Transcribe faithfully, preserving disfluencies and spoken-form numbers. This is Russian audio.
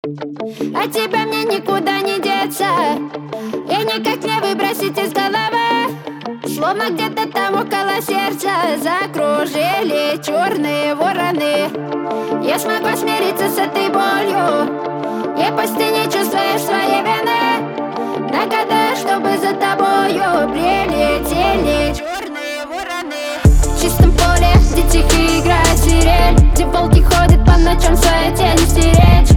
От тебя мне никуда не деться, и никак не выбросить из головы. Словно где-то там около сердца закружили черные вороны. Я смогу смириться с этой болью и пусть ты не чувствуешь своей вины. Нагадаю, чтобы за тобою прилетели черные вороны. В чистом поле, где тихо играет свирель, где волки ходят по ночам свои тени стеречь.